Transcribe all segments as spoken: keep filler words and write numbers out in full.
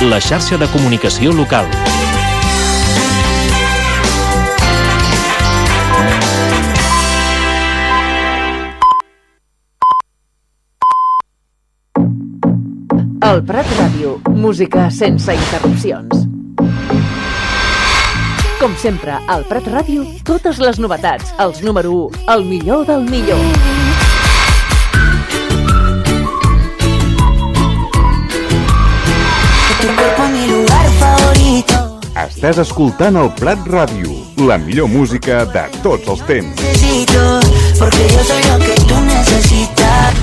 la xarxa de comunicació local. El Prat Ràdio, música sense interrupcions. Com sempre, al Prat Ràdio, totes les novetats, els número u, el millor del millor. Estàs escoltant el Prat Ràdio, la millor música de tots els temps. Porque yo soy lo que tú necesitas.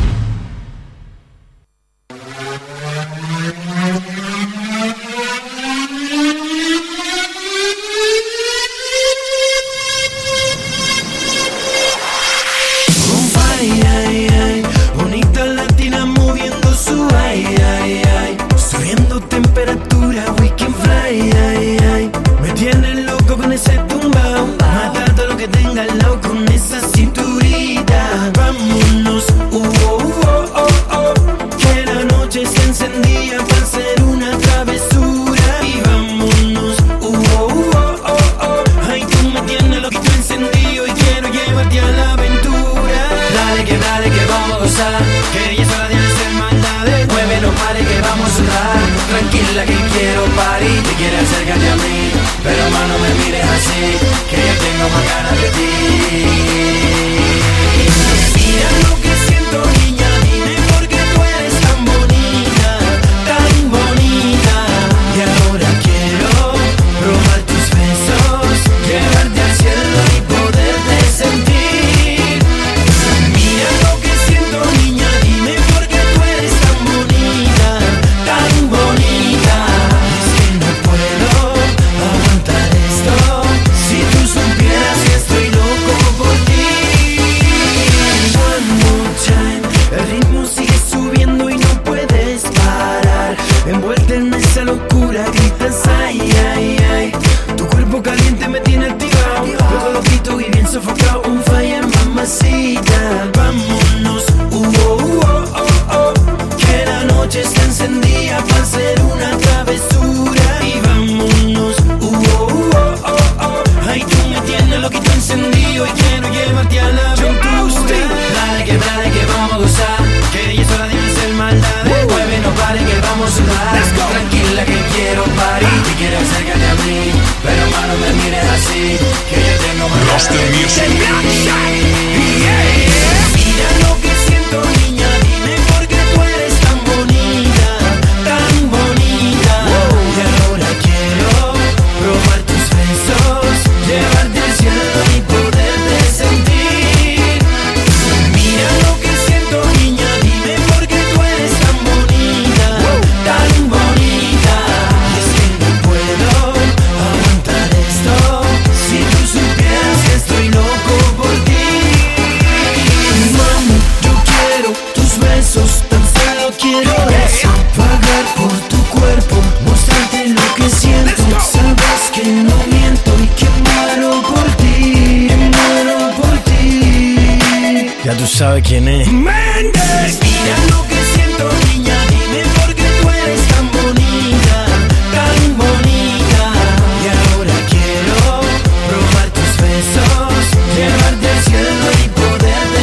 ¿Sabe quién es? Méndez. Mira lo que siento, niña, dime por qué tú eres tan bonita, tan bonita. Y ahora quiero probar tus besos, llevarte al cielo y poderte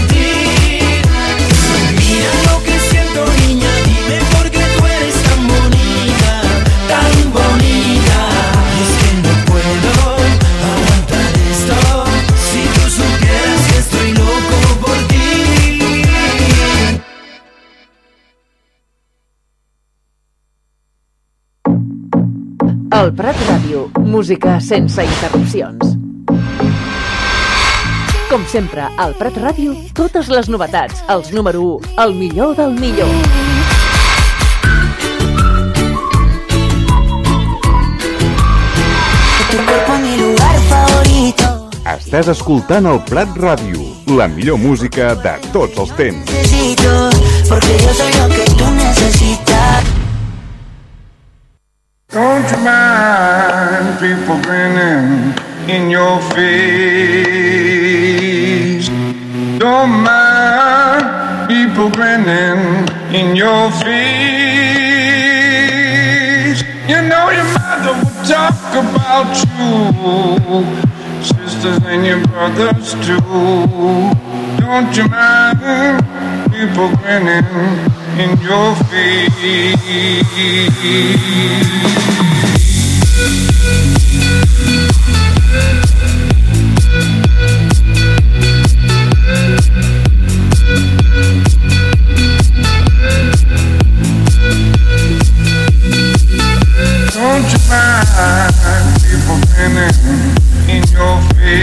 sentir. Mira lo que siento, niña, dime por qué tú eres tan bonita, tan bonita. Y es que no puedo aguantar esto, si tú supieras que estoy loco por ti. El Prat Ràdio, música sense interrupcions. Com sempre, al Prat Ràdio, totes les novetats, els número u, el millor del millor. Estàs escoltant el Prat Ràdio, la millor música de tots els temps. Porque yo soy lo que tú necesitas. Don't you mind people grinning in your face? Don't mind people grinning in your face. talk about you, sisters and your brothers too. Don't you mind people grinning in your face? Don't you mind people grinning in your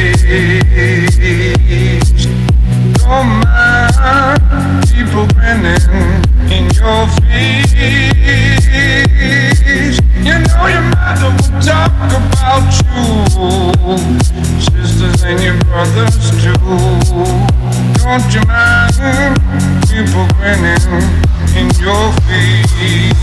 face? Don't mind people grinning in your face. You know your mother will talk about you, sisters and your brothers too. Don't you mind people grinning in your face?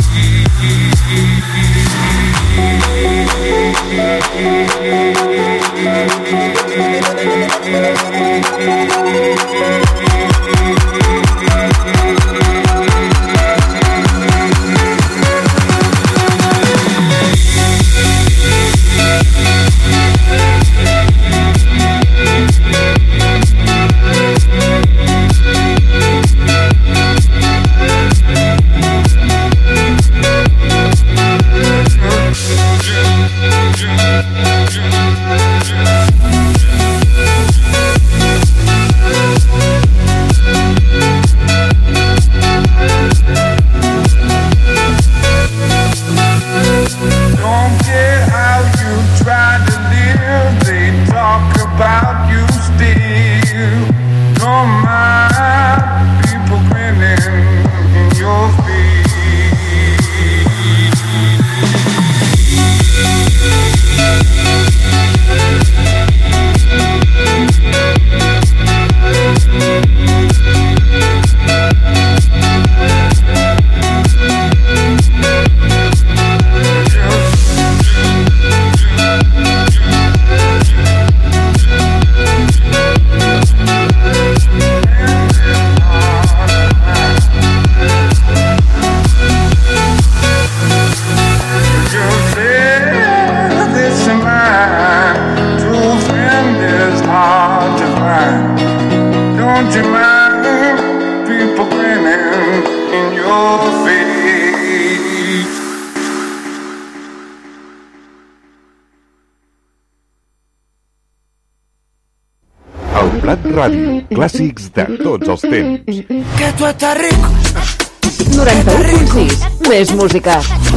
Ràdio, clàssics de tots els temps. Que tu estàs rico. noranta-u punt sis, més música.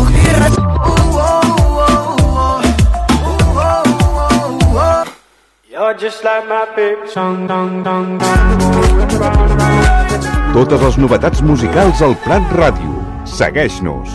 Totes les novetats musicals al Prat Ràdio. Segueix-nos.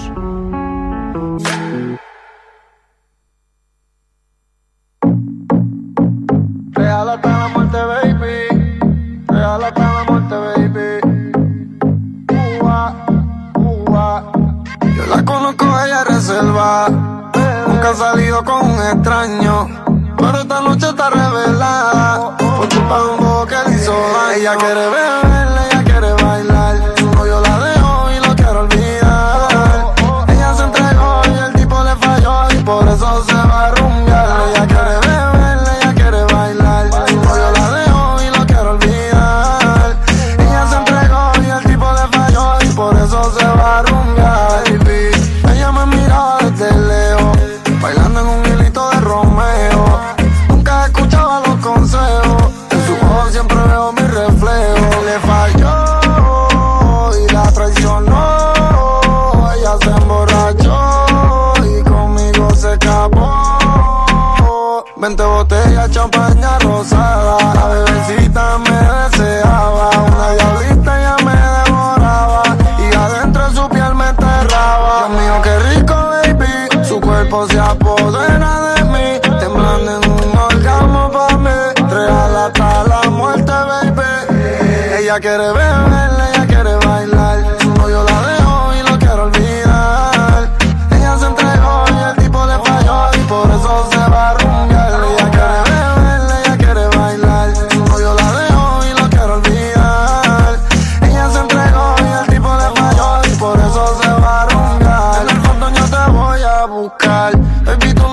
Nunca ha salido con un extraño, pero esta noche está revelada por culpa de un bobo que le hizo daño. Ella quiere beber, ella quiere bailar, su novio la dejó y lo quiere olvidar. Ella se entregó y el tipo le falló y por eso se va a rumbear. Ella quiere beber, ella quiere bailar, su novio la dejó y lo quiere olvidar. Ella se entregó y el tipo le falló y por eso se va a rumbear. Ella me miraba desde lejos, bailando en un hilito de Romeo. Nunca escuchaba los consejos, en su ojos siempre veo mi reflejo. Le falló y la traicionó, ella se emborrachó y conmigo se escapó. Veinte botellas, champaña rosada, la bebecita me deseaba. Una diablita ella me devoraba y adentro de su piel me enterraba. Dios mío, qué rico, baby, su cuerpo se apodera de mí, temblando en un orgasmo pa' mí, real hasta la muerte, baby. Ella quiere beber, ella quiere bailar, su novio la dejó y lo quiere olvidar. Ella se entregó y el tipo le falló y por eso se va a rumbear. Ella quiere beber, ella quiere bailar, su novio la dejó y lo quiere olvidar. Ella se entregó y el tipo le falló y por eso se va a rumbear. En el fondo yo te voy a buscar, baby, tú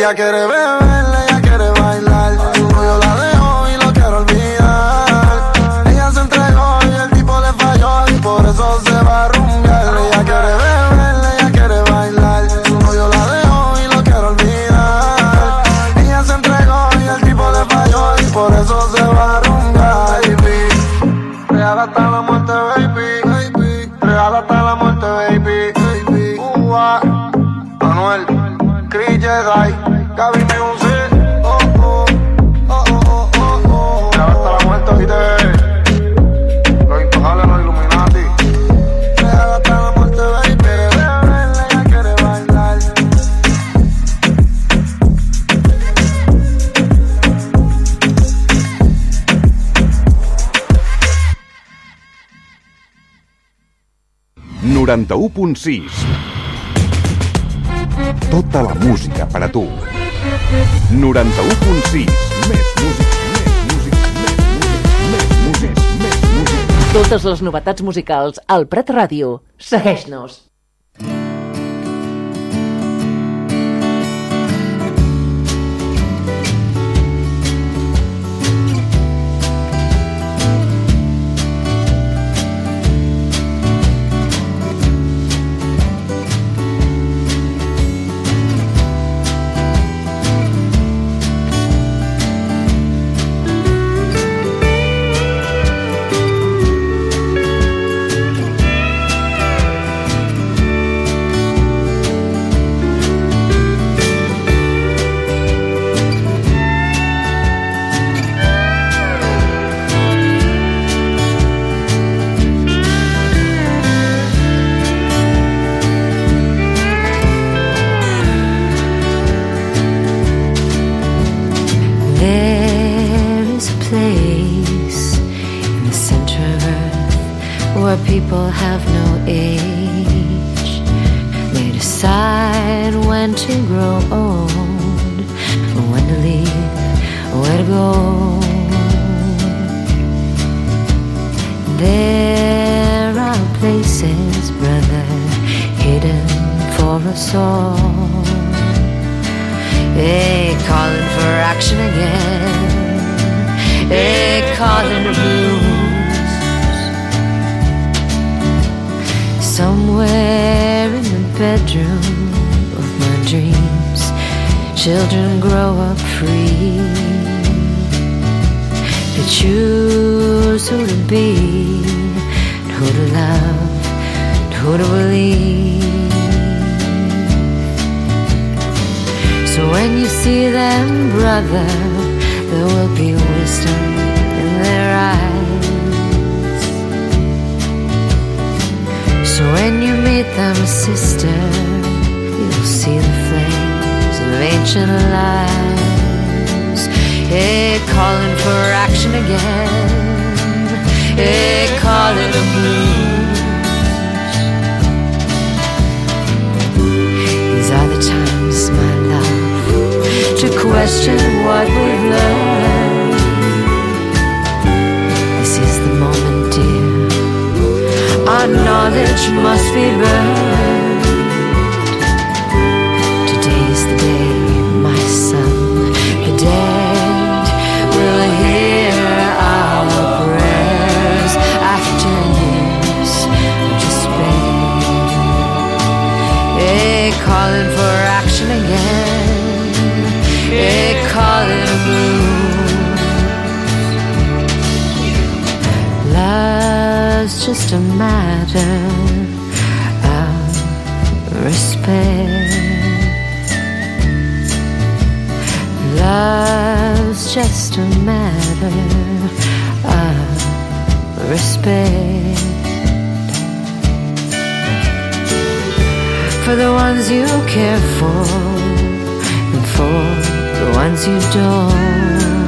Ella quiere beber, ella quiere bailar. Su novio la dejó y lo quiere olvidar. Ella se entregó y el tipo le falló y por eso se va a rumbear. Ella quiere beber, ella quiere bailar. Su novio la dejó y lo quiere olvidar. Ella se entregó y el tipo le falló y por eso se va a rumbear. Baby, real hasta la muerte, baby, baby. Real hasta la muerte, baby, baby. Uh, ah. Manuel, Chris Jedi, Gaby Music. Oh, oh, oh, oh, oh, oh. Real hasta la muerte, ¿viste? Los intocables, los Illuminati. Real hasta la muerte, baby. Quiere beber, ella quiere bailar. noranta-u punt sis. Tota la música per a tu. noranta-u punt sis. Més música, més música, més música, més música, més música. Totes les novetats musicals al Prat Ràdio. Segueix-nos. People have no age. They decide when to grow old, when to leave, where to go. There are places, brother, hidden for us all. They calling for action again. They calling the blues. Somewhere in the bedroom of my dreams, children grow up free. They choose who to be, and who to love, and who to believe. So when you see them, brother, there will be wisdom in their eyes. So when you meet them, sister, you'll see the flames of ancient lives. Hey, calling for action again. Hey, calling the blues. These are the times, my love, to question what we've learned. This is the moment, dear. Our knowledge must be burned. Today's the day, my son. The dead will hear our prayers after years of despair. Hey, calling for action again. Hey, calling the blues. Love's just a matter of respect. Love's just a matter of respect. For the ones you care for, and for the ones you don't.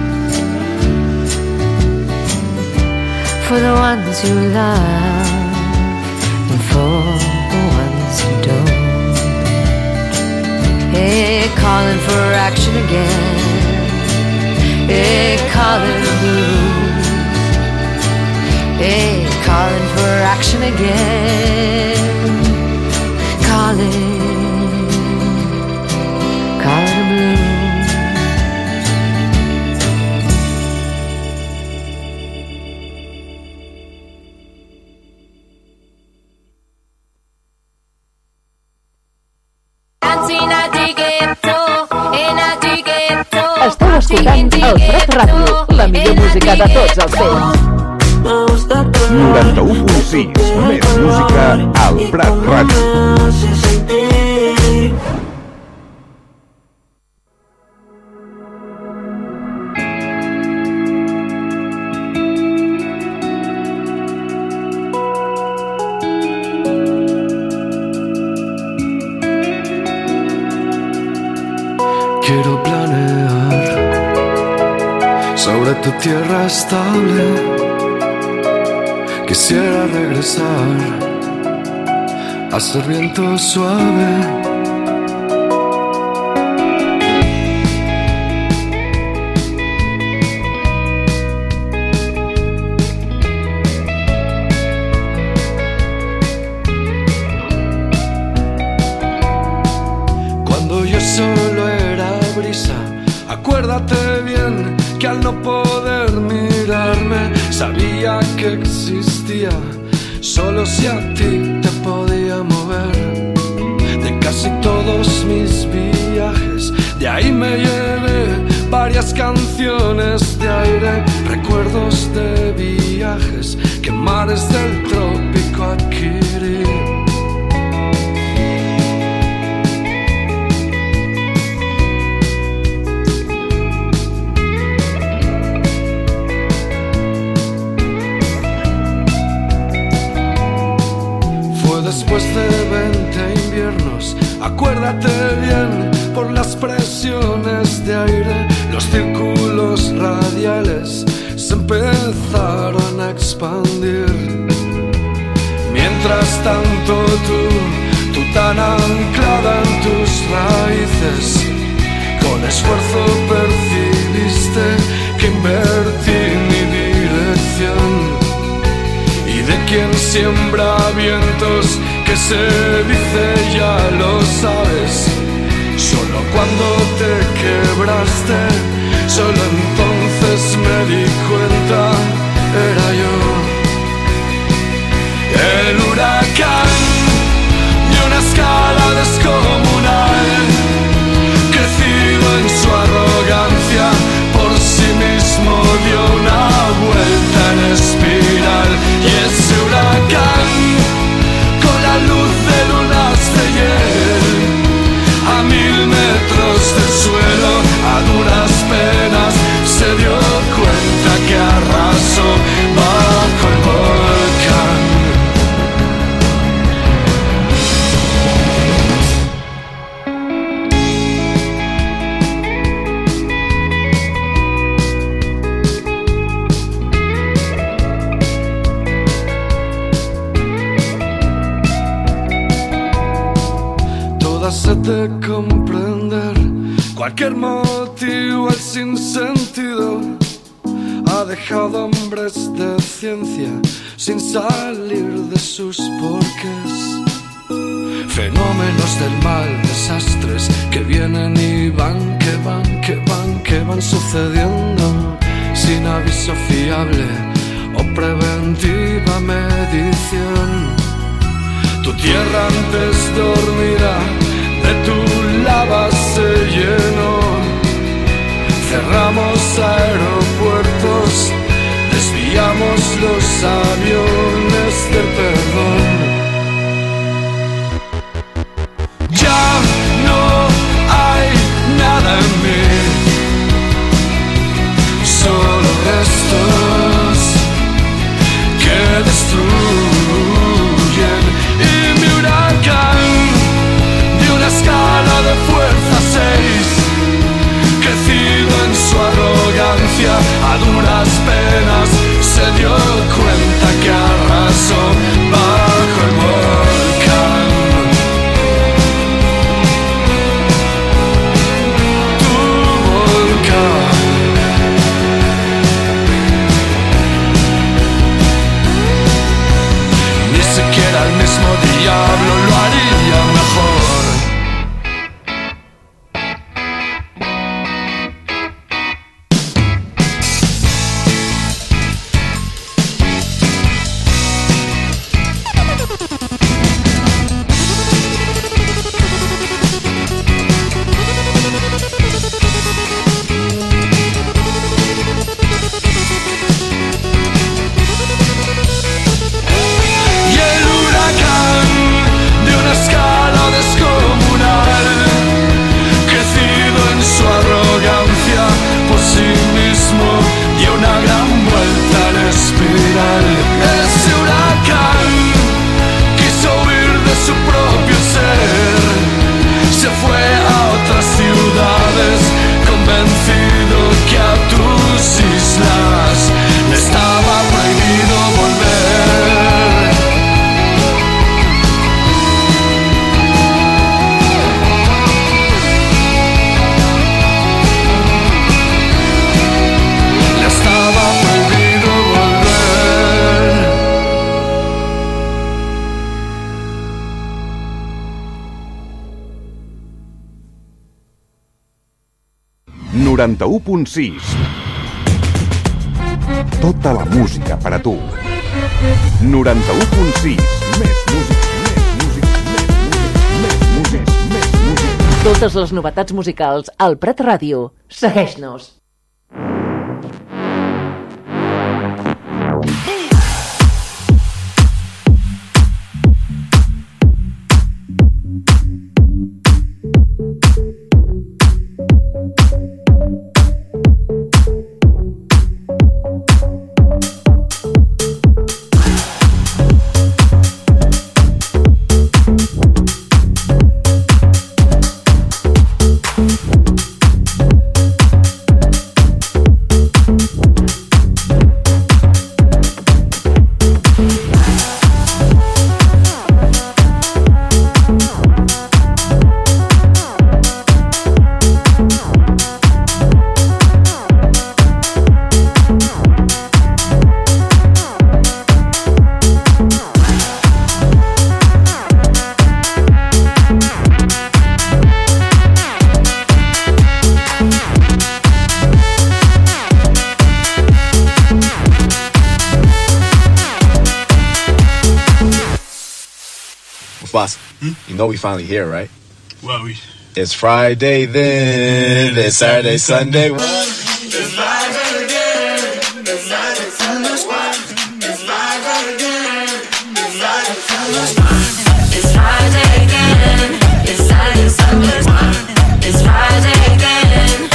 For the ones you love, and for the ones you don't. Hey, calling for action again. Hey, calling the blues. Hey, calling for action again. Calling, calling the blues. Esteu escoltant el Prat Ràdio, la millor música de tots els temps. noranta-u punt sis, més música al Prat Ràdio. Quiero planear sobre tu tierra estable. Quisiera regresar a ser viento suave. Cuando yo solo era brisa, acuérdate bien que al no poder mirarme sabía que existía solo si a ti te podía mover. De casi todos mis viajes, de ahí me llevé varias canciones de aire, recuerdos de viajes que mares del trópico adquirí. Después de veinte inviernos, acuérdate bien, por las presiones de aire, los círculos radiales se empezaron a expandir. Mientras tanto tú, tú tan anclada en tus raíces, con esfuerzo percibiste que invertí mi dirección. Y de quien siembra vientos, que se dice ya lo sabes. Solo cuando te quebraste, solo entonces me di cuenta, era yo el huracán de una escala descomunal, crecido en su arrogancia, por sí mismo dio una vuelta en espiral. Y ese huracán, con la luz de lunas de hiel, a mil metros del suelo, a duras penas, se dio cuenta que arrasó bajo el volcán. Sed de comprender cualquier motivo, el sinsentido ha dejado hombres de ciencia sin salir de sus porqués. Fenómenos del mal, desastres que vienen y van, que van, que van, que van sucediendo sin aviso fiable o preventiva medición. Tu tierra antes dormida de tu lava se llenó. Cerramos aeropuertos, desviamos los aviones del perdón. Ya no hay nada en mí, solo restos que destruyen. Y mi huracán, una escala de fuerza seis, crecido en su arrogancia, a duras penas se dio cuenta que arrasó bajo el volcán. se fue a otras ciudades, convencido que a tus islas le estaba prohibido volver. Le estaba prohibido volver. noranta-u punt sis. Tota la música per a tu. noranta-u punt sis. Més música, més música, més música, més música, més música. Totes les novetats musicals al Prat Ràdio. Segueix-nos. Boss, hmm? You know we finally here, right? Well, we... It's Friday then, it's Saturday, Sunday. It's Friday again, it's Friday, Sunday, it's Friday again, it's Friday, Sunday, it's Friday again, it's Saturday, Sunday, it's Friday again,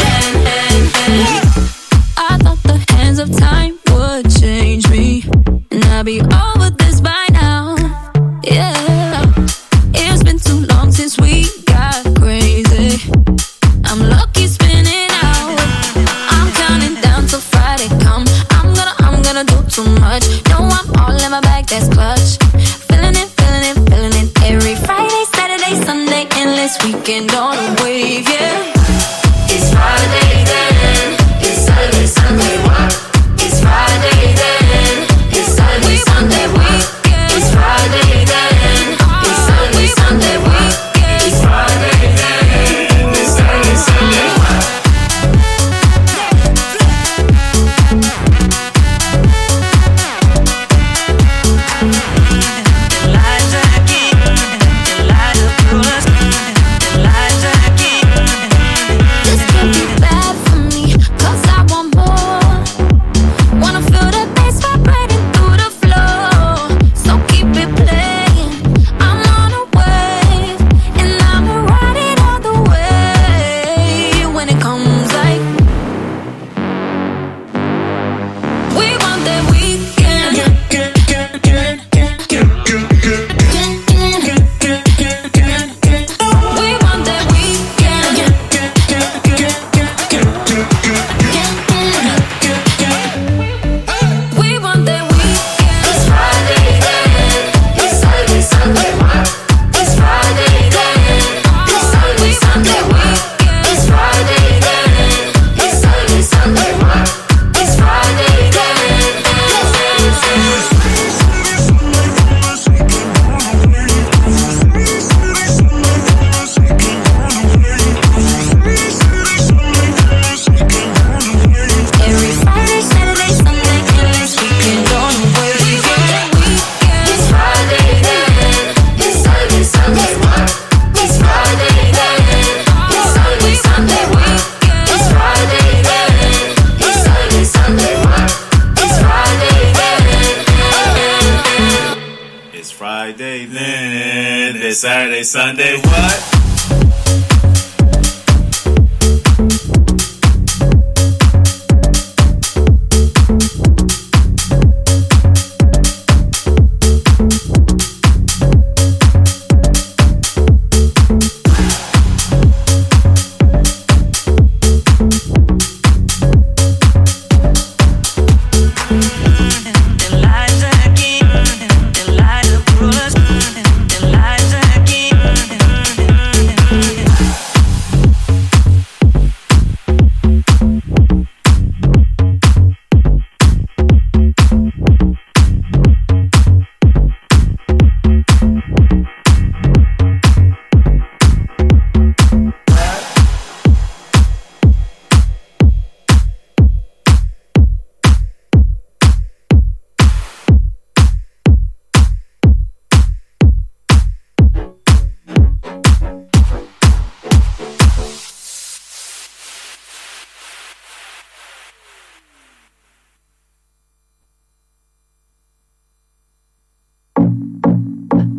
I thought the hands of time would change me, and I'd be over this by now, yeah. It's been too long since we got crazy. I'm lucky spinning out. I'm counting down till Friday come. I'm gonna, I'm gonna do too much. No, I'm all in my bag, that's clutch. Feeling it, feeling it, feeling it. Every Friday, Saturday, Sunday, endless weekend on a wave, yeah. It's Friday then, it's Saturday, Sunday, what? It's Friday then, it's Saturday, Sunday, what? It's Friday then, it's Saturday, Sunday, what? It's Friday then, it's Saturday, Sunday, what? Elijah King, Elijah Cruz, Elijah King. This could be bad for me, cause I want more. Wanna feel the bass vibrating through the floor. So keep it playing, I'm on a wave, and I'ma ride it all the way. When it comes like, we want that weekend. We want that weekend. We want that weekend. It's Friday then, it's Saturday, Sunday, what? It's Friday then, it's Saturday, Sunday, what? It's Friday then, it's Saturday, Sunday, what? It's Friday then. Every Friday, Saturday, Sunday, endless weekend on the wave. It's Friday then, it's Saturday, Sunday, what? It's Friday then, it's Saturday, Sunday, what? It's Friday then, it's Saturday, Sunday, what? It's Friday then. It's Friday then, it's Saturday, Sunday, what?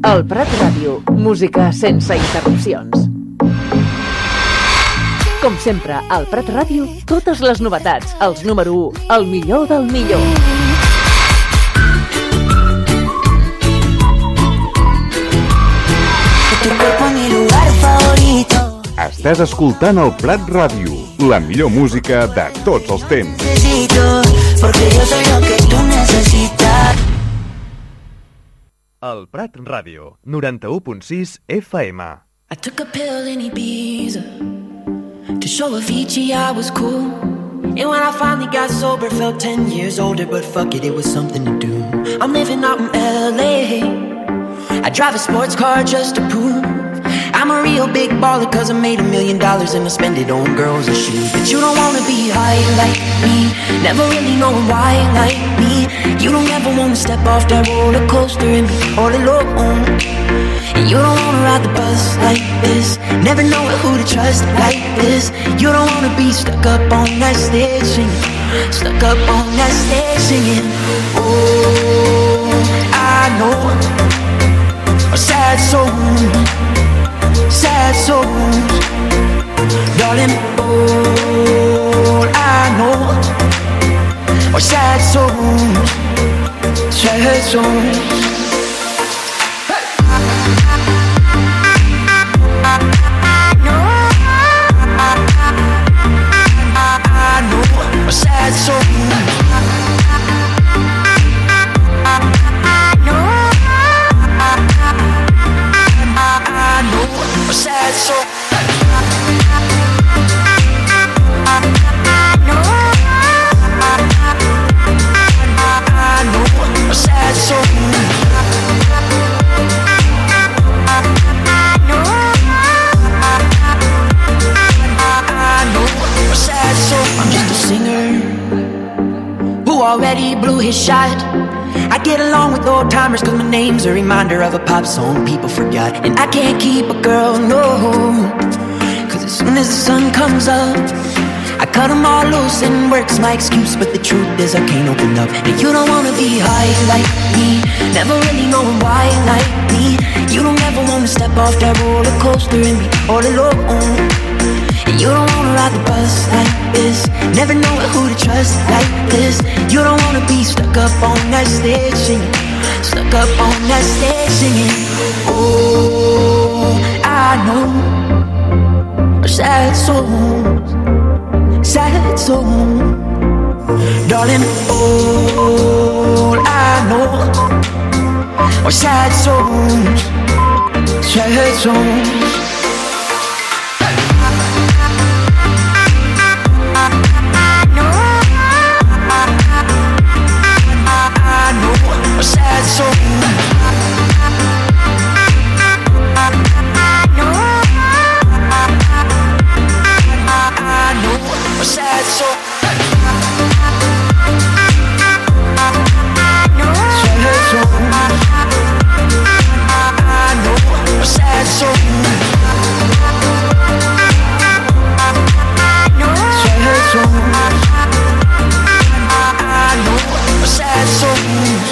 El Prat Ràdio, música sense interrupcions. Com sempre, al Prat Ràdio, totes les novetats, els número u, el millor del millor. Estàs escoltant el Prat Ràdio, la millor música de tots els temps. El Prat Ràdio, noranta-u punt sis F M. I took a pill in Ibiza to show Avicii I was cool. And when I finally got sober, felt ten years older, but fuck it, it was something to do. I'm living out in L A. I drive a sports car just to prove I'm a real big baller, cause I made a million dollars and I spend it on girls and shoes. But you don't wanna be high like me, never really knowing why like me. You don't ever wanna step off that roller coaster and be all alone. And you don't wanna ride the bus like this, never know who to trust like this. You don't wanna be stuck up on that stage singing, stuck up on that stage singing. Oh, I know a sad soul, sad souls, darling, all I know are sad souls, sad souls. I know are sad souls. A sad soul. I know a sad soul. I know a sad soul. I'm just a singer who already blew his shot. I get along with old timers cause my name's a reminder of a pop song people forgot. And I can't keep a girl, no, cause as soon as the sun comes up I cut them all loose and work's my excuse. But the truth is I can't open up. And you don't wanna be high like me, never really knowing why like me. You don't ever wanna step off that roller coaster and be all alone. And you don't wanna ride the bus like this, never know who to trust like this. You don't wanna be stuck up on that stage singing, stuck up on that stage singing. Oh, I know sad souls, sad souls, darling. All I know are sad souls, sad souls. A sad soul. I know a sad soul. Sad soul. I know a sad soul. Sad soul. I know a sad soul.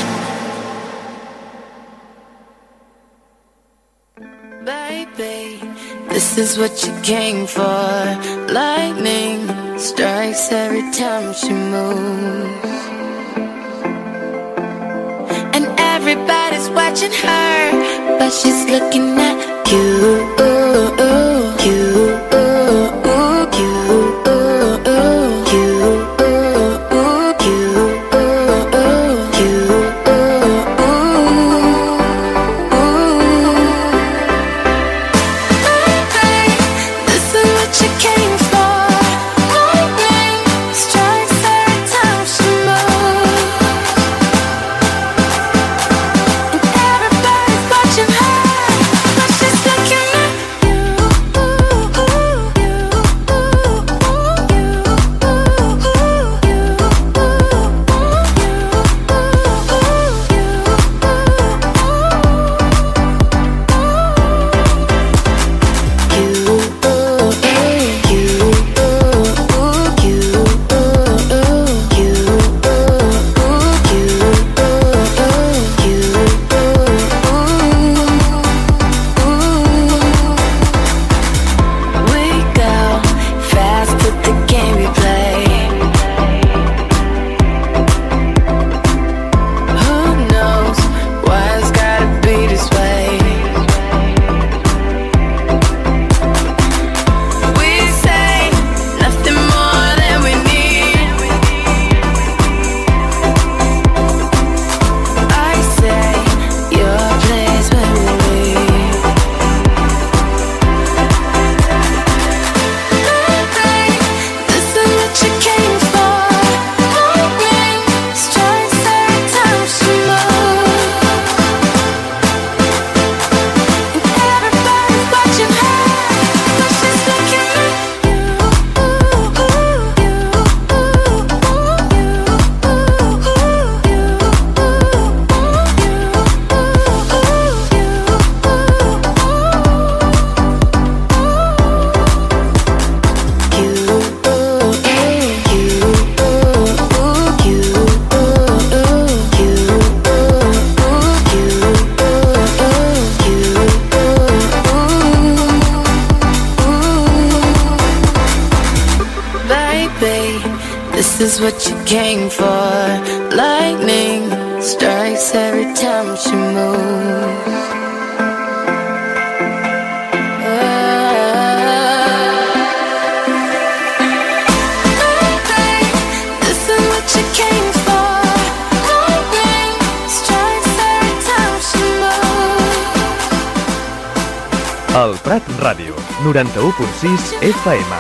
Baby, this is what you came for. Lightning strikes every time she moves, and everybody's watching her, but she's looking at you, you, you. Watching her, but she's looking at This is what you came for. Lightning strikes every time she moves. El Prat Ràdio, noranta-u punt sis F M.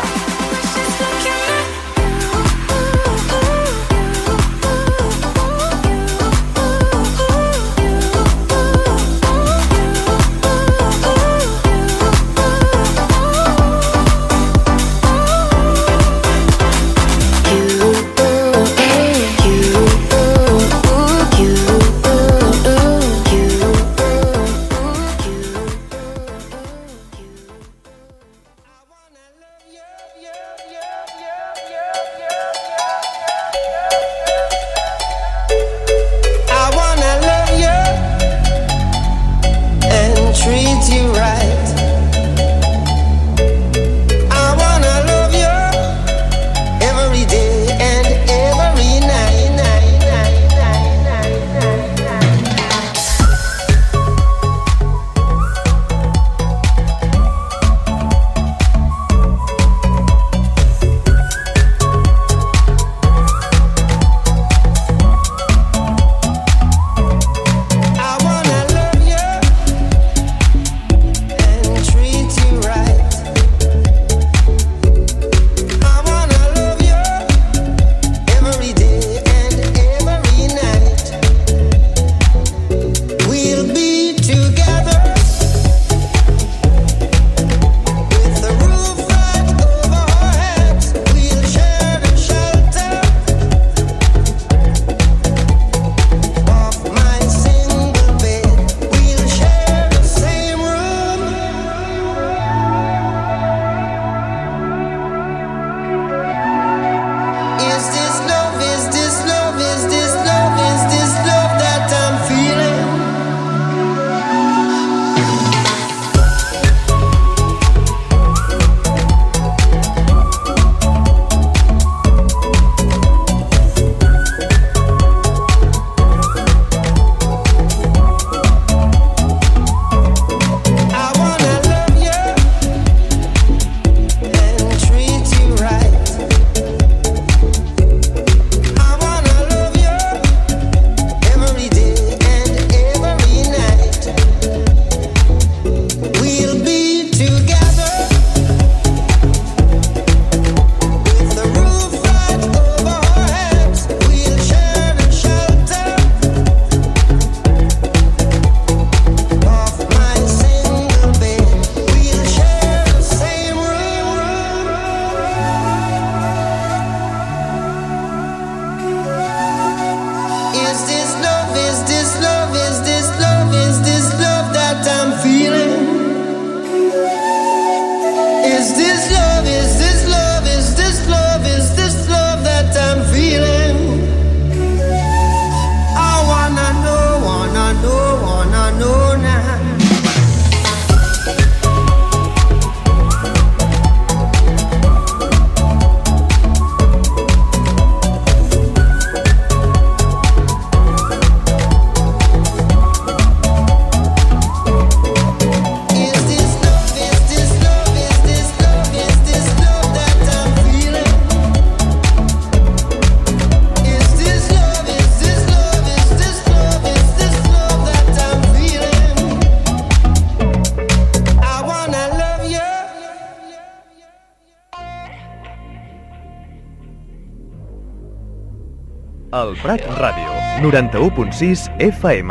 El Prat Ràdio, noranta-u punt sis F M.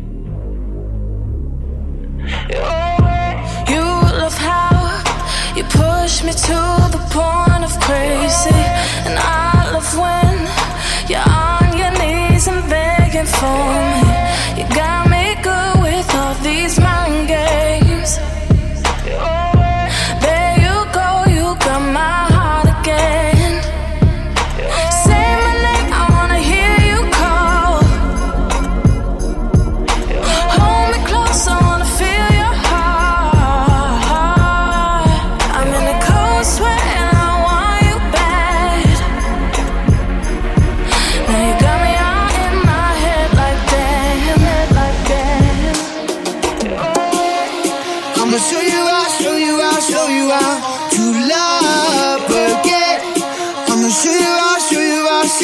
You love how you push me to the point of crazy, and I love when you're on your knees and begging for me. You got me good with all these mind games. There you go, you got my heart again. Close, I wanna feel your heart. I'm in a cold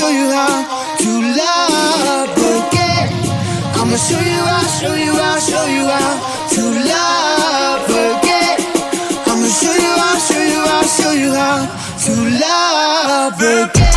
show you how to love again. I'ma show you how, show you how, show you how to love again. I'ma show you how, show you how, show you how to love again.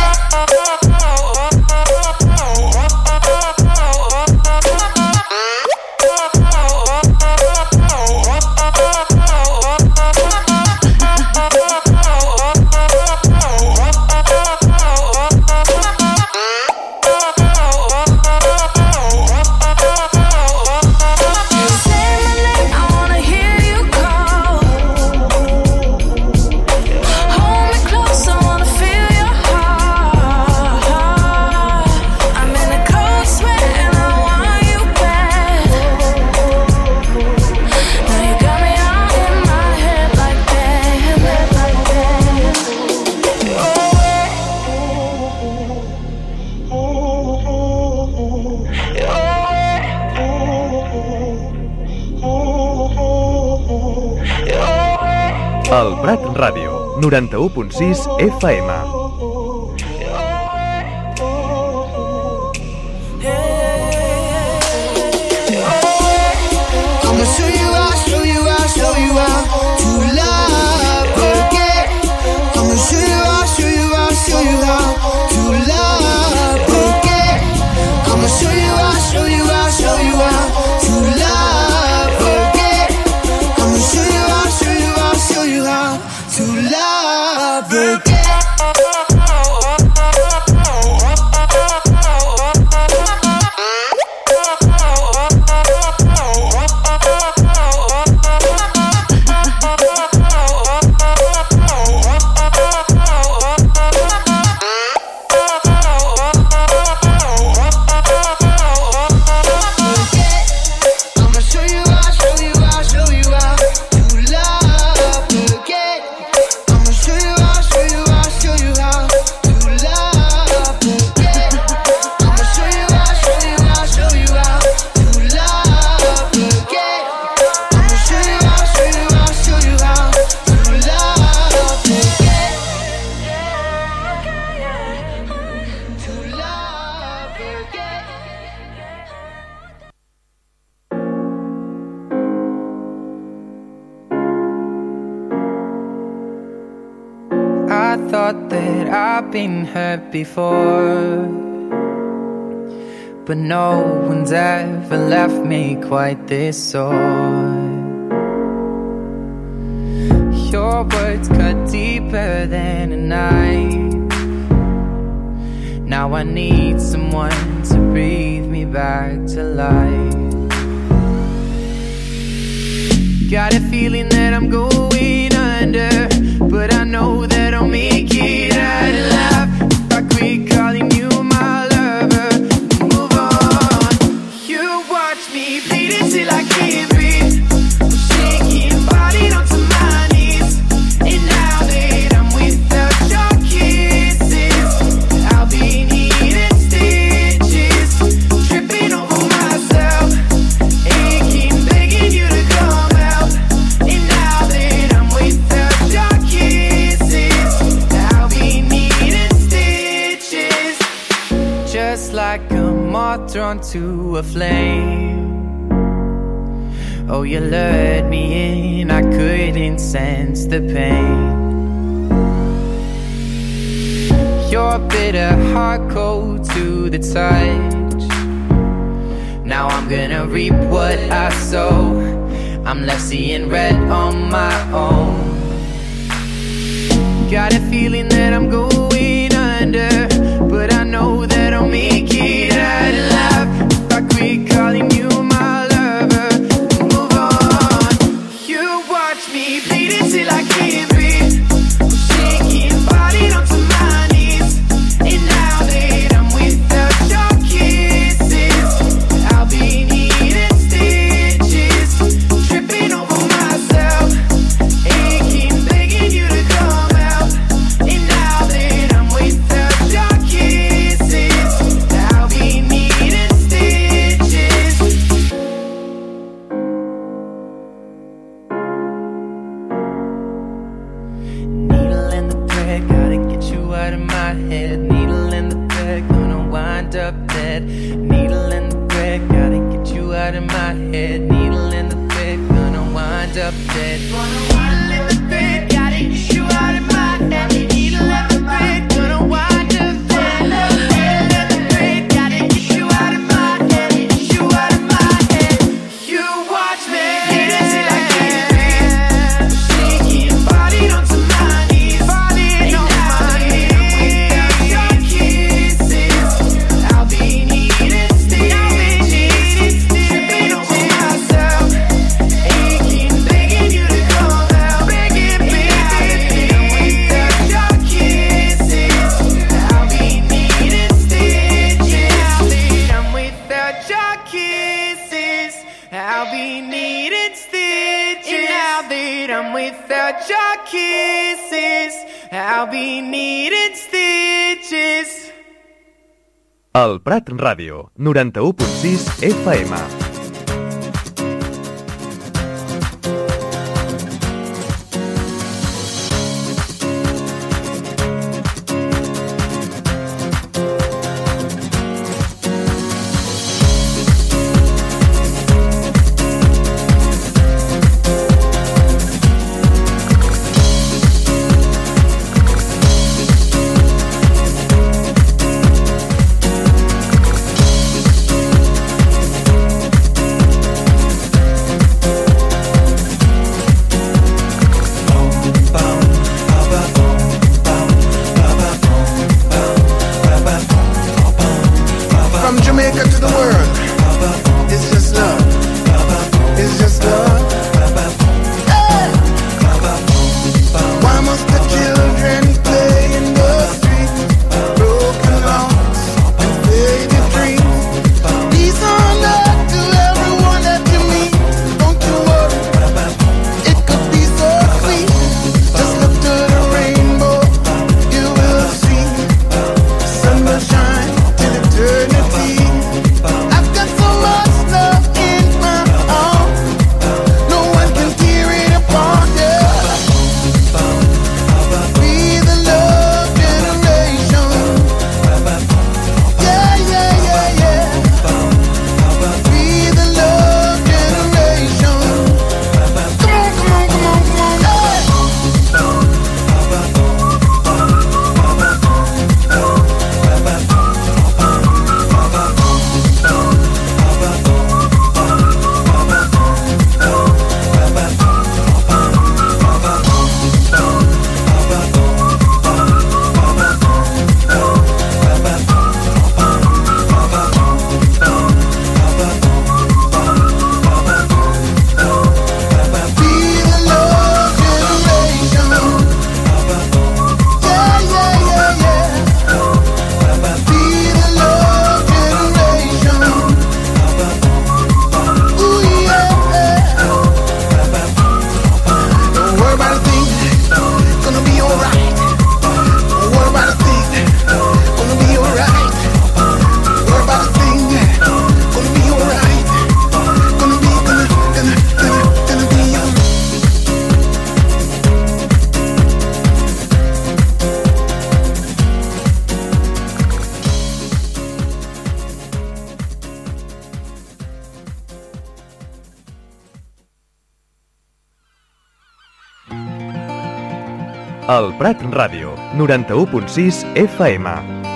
El Prat Ràdio, noranta-u punt sis F M. I'ma show you how, show you how, show you how to love again. I'ma show you how, show you how, show you how to love again. I'ma show you how, show you how, show you how to love again. I'ma show you how, show you how, show you how to love again. I thought that I've been hurt before, but no one's ever left me quite this sore. Your words cut deeper than a knife. Now I need someone to breathe me back to life. Got a feeling that I'm going under, but I know that I'll make it out alive if I quit calling you my lover. Move on. You watch me bleed until I can't breathe. I'm shaking, body onto my knees. And now that I'm without your kisses, I'll be needing stitches, tripping over myself, aching, begging you to come out. And now that I'm without your kisses, I'll be needing stitches, just like a moth drawn to a flame. Oh, you lured me in, I couldn't sense the pain. Your bitter heart cold to the touch. Now I'm gonna reap what I sow. I'm left seeing red on my own. Got a feeling that I'm going under, but I know that I'll make it out alive if I quit calling you my lover. Move on. You watch me bleed until I can't breathe. I'm shaking, body onto my knees. And now that I'm without your kisses, I'll be needing stitches, tripping over myself, aching, begging you to come out. And now that I'm without your kisses, I'll be needing stitches. Needle in the thread, gotta get you out of my head. Needle in the thread. thread, gonna wind up dead. Needle in the thread, gotta get you out of my head. Needle in the thread, gonna wind up dead. Needle in the thread, gotta get you out of my head. Needle in the thread, gonna wind up dead. Needle in the thread, gotta get you out of my head. Get you out of my head. You watch me. It is like it. Shaking, body onto my knees, body on my knees. Your kisses, I'll be needing stitches, tripping over myself, aching, begging you to come out, begging, begging. Without your kisses, I'll be needing stitches. I'm without your kisses, I'll be needing stitches. Now that I'm without your kisses, I'll be needing stitches. El Prat Ràdio, noranta-u punt sis F M. From Jamaica to the world, it's just love. It's just love. Hey! Why must the children play in the street? Broken hearts and faded dreams. Peace on earth to everyone that you meet. Don't you worry, it could be so sweet. Just look to the rainbow, you will see. Sun will shine till eternity. I've got so much love in my arms, no one can tear it apart, yeah. We the love generation. Yeah, yeah, yeah, yeah. We the love generation. Come on, come on, come on, come on, hey. Be the love generation. Yeah, yeah, yeah, yeah. Be the love generation. Ooh, yeah. Don't worry about a thing, gonna be alright. Don't worry about a thing, gonna be alright. Don't worry about a thing, gonna be alright. Gonna be, gonna, gonna, gonna, gonna be alright. El Prat Ràdio, noranta-u punt sis F M.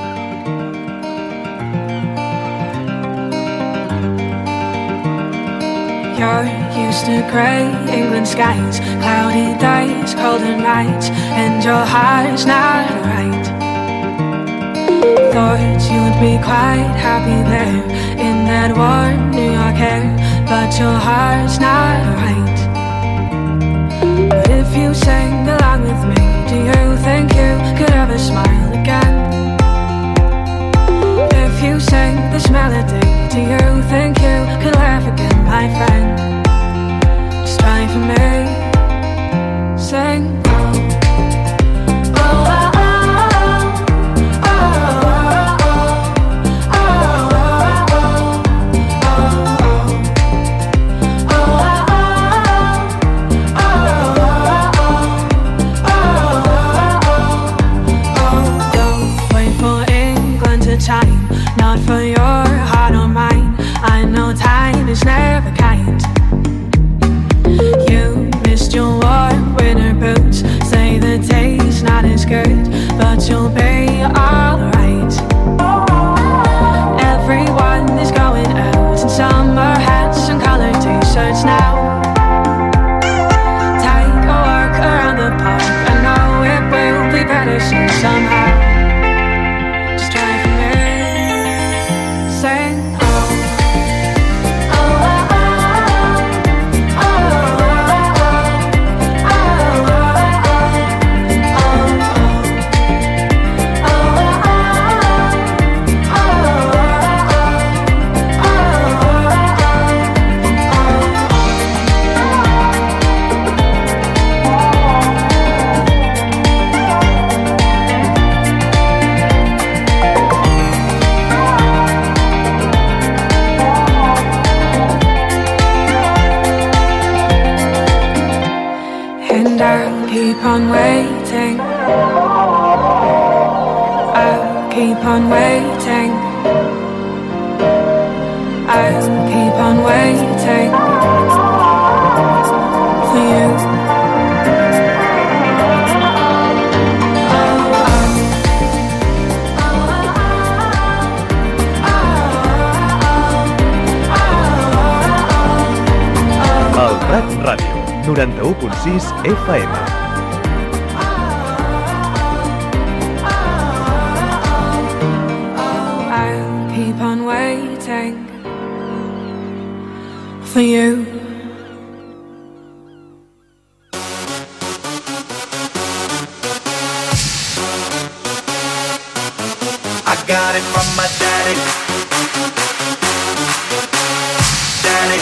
You're used to grey England skies, cloudy days, colder nights, and your heart's not right. Thought you would be quite happy there in that warm New York air, but your heart's not right. But if you sang along with me, do you think you could ever smile again? If you sang this melody, do you think you could laugh again, my friend? Just try for me, sing. Oh, oh, oh, oh, oh, oh, oh, oh, oh, oh. is good, but you'll be alright. Everyone is going out in summer hats and coloured t-shirts now. Take a walk around the park, I know it will be better soon somehow. Just try for me, sing oh. Keep on waiting, I'll keep on waiting, I'll keep on waiting for you. El Prat Ràdio, noranta-u punt sis F M. For you. I got it from my daddy. Daddy.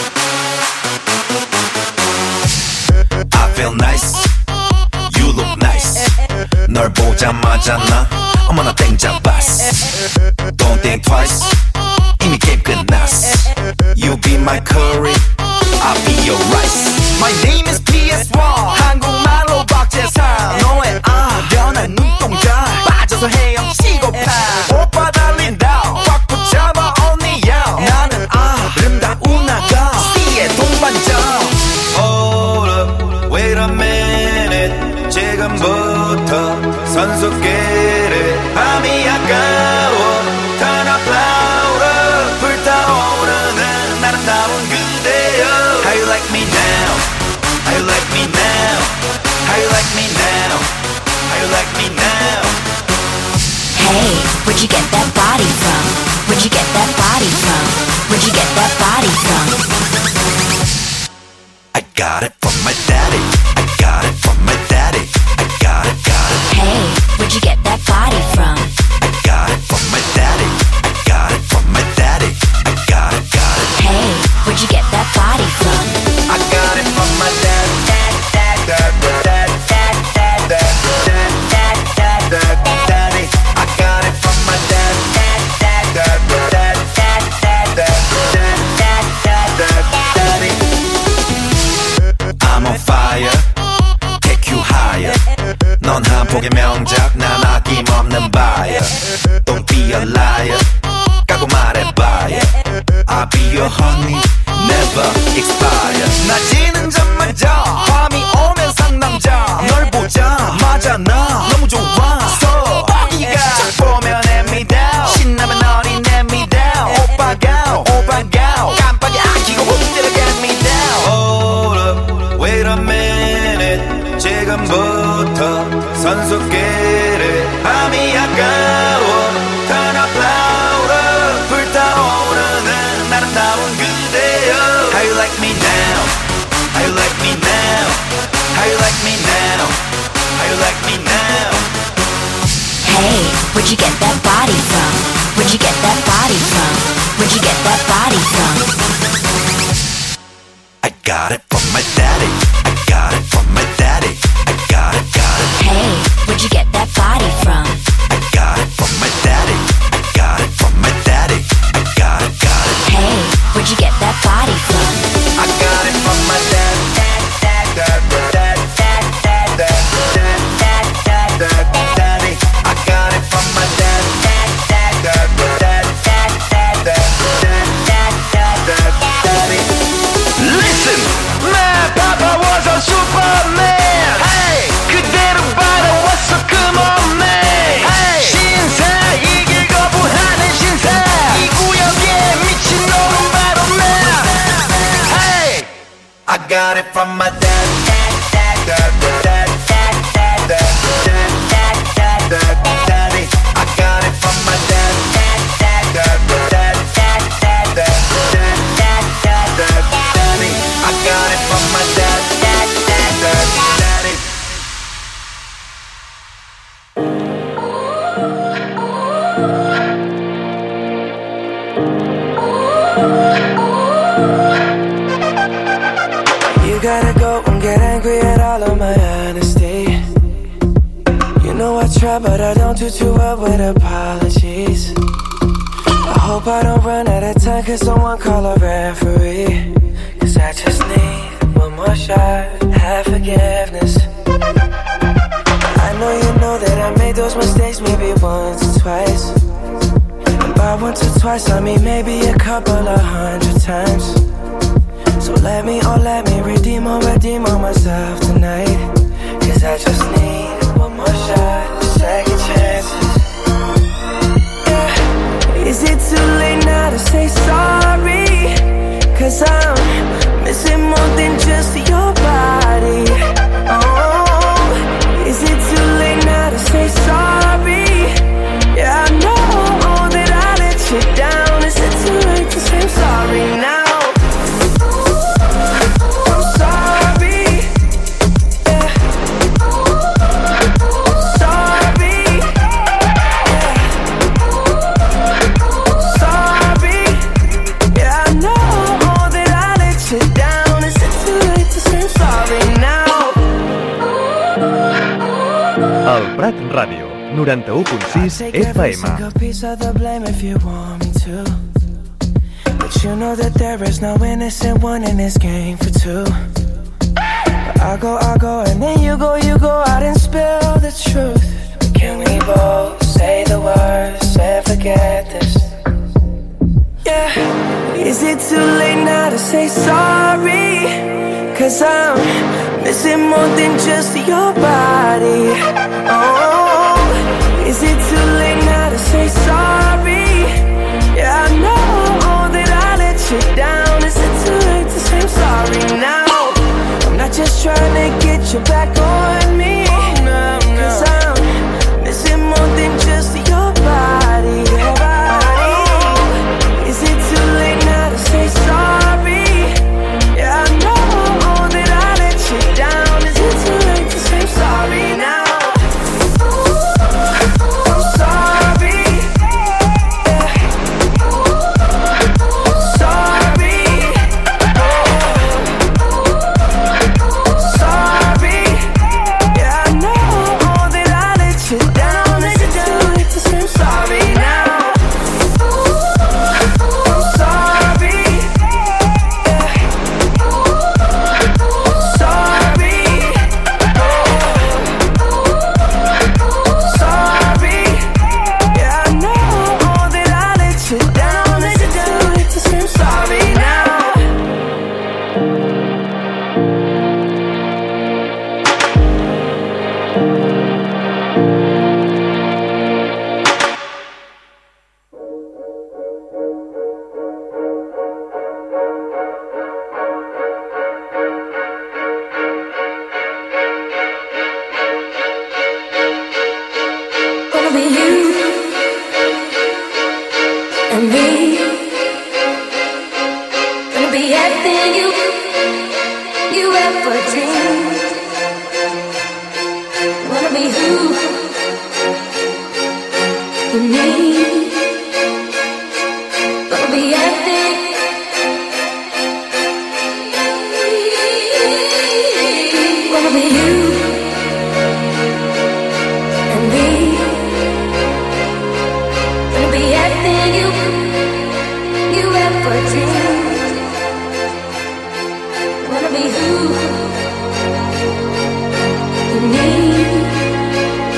I feel nice. You look nice. 널 보자마자 나 어머나 땡잡았어. Don't think twice. 이미 게임 끝났어. You be my curry, I'll be your rice. My name is P S one. 한국말로 박재상. 너의 아 변한 눈동자 빠져서 헤엄치고파. 오빠 달린다 꽉 붙잡아 언니야. 나는 아름다운 아가 C의 동반자. Hold up, wait a minute. 지금부터 선수끼리 밤이 아까워. Turn up louder. 불타오르는 아름다운 그대여. How you like me now? How you like me now? How you like me now? How you like me now? Hey, where'd you get that body from? Where'd you get that body from? Where'd you get that body from? I got it from my daddy. I got it from my daddy. I got it, got it. Hey, where'd you get that body from? I got it from my daddy. I got it from my daddy. I got it, got it. Hey, where'd you get that body from? I got it from my dad. Dad, dad, dad, dad, dad, dad, dad, dad, dad, dad, daddy. I got it from my dad. Dad, dad, dad, dad, dad, dad, dad, dad, dad, dad, daddy. I'm on fire. Take you higher. 넌 한 폭의 명작, 난 아낌없는 buyer. Don't be a liar. 까고 말해봐요. I'll be your honey, never expire. 낮이는 잠마자 밤이 오면 상남자. 널 보자마자 나 너무 좋아서 뻑이가 쫙 보면 hand me down. 신나면 너리 let me down. 오빠가 오빠가 깜빡이 안 켜고 훅 get me down. Hold up, wait a minute. 지금부터 선수끼리 밤이 아까워. Turn up louder. 불타오르는 아름다운 그대여. How you like me now? How you like me now? How you like me now? How you like me now? Hey, where'd you get that body from? Where'd you get that body from? Where'd you get that body from? I got it from my daddy. I got it from my daddy. I got it, got it. Hey, where'd you get that body from? I got it from my daddy. I got it from my daddy. I got it, got it. Hey, where'd you get that body from? I got it from my dad. Dad, dad, dad, dad, dad, dad, dad, dad, dad, dad, daddy. I got it from my dad. Dad, dad, dad, dad, dad, dad, dad, dad, dad, dad, daddy. Listen, try, but I don't do too well with apologies. I hope I don't run out of time, cause someone call a referee. Cause I just need one more shot, have forgiveness. I know you know that I made those mistakes maybe once or twice. And by once or twice I mean maybe a couple of hundred times. So let me, oh let me redeem or redeem on myself tonight. Cause I just need one more shot, second chances. Yeah. Is it too late now to say sorry? Cause I'm missing more than just your body. Oh, is it too late now to say sorry? Yeah, I know that I let you down. Is it too late to say I'm sorry now? El Prat Ràdio, noranta-u punt sis F M. But you know that there is no innocent one in this game for two. I go, I go, and then you go, you go out and spill the truth. But can we both say the words and forget this? Yeah. Is it too late now to say sorry? Cause I'm missing more than just your body. Oh, is it too late now to say sorry? Yeah, I know that I let you down. Is it too late to say I'm sorry now? I'm not just trying to get you back on me. No, no. Cause I'm missing more than just your body. Oh, is it too late now to say sorry? Yeah, I know that I let you down. Is it too late to say I'm sorry now? Wanna be who you need.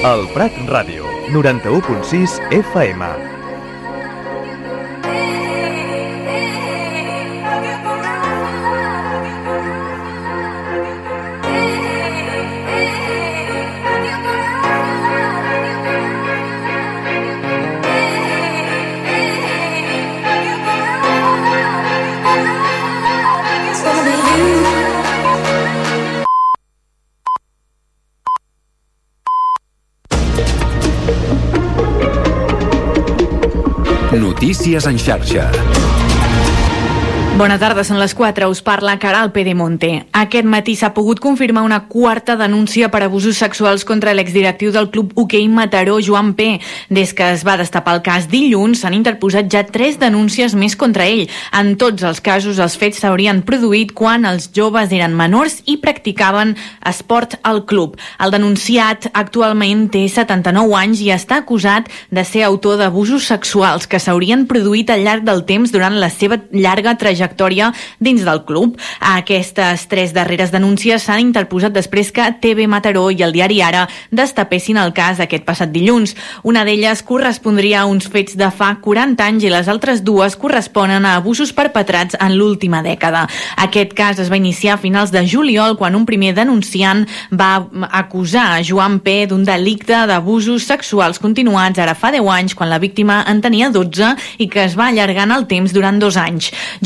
El Prat Ràdio, noranta-u punt sis F M. Notícies en xarxa. Bona tarda, són les quatre. Us parla Caral Pedemonte. Aquest matí s'ha pogut confirmar una quarta denúncia per abusos sexuals contra l'exdirectiu del club hoquei Mataró, Joan P. Des que es va destapar el cas dilluns, s'han interposat ja tres denúncies més contra ell. En tots els casos, els fets s'haurien produït quan els joves eren menors i practicaven esport al club. El denunciat actualment té setanta-nou anys i està acusat de ser autor d'abusos sexuals que s'haurien produït al llarg del temps durant la seva llarga trajectòria dins del club. Aquestes tres darreres denúncies s'han interposat després que T V Mataró i el diari Ara destapessin el cas aquest passat dilluns. Una d'elles correspondria a uns fets de fa quaranta anys i les altres dues corresponen a abusos perpetrats en l'última dècada. Aquest cas es va iniciar a finals de juliol quan un primer denunciant va acusar a Joan P. d'un delicte d'abusos sexuals continuats ara fa deu anys, quan la víctima en tenia dotze i que es va allargar en el temps durant dos anys.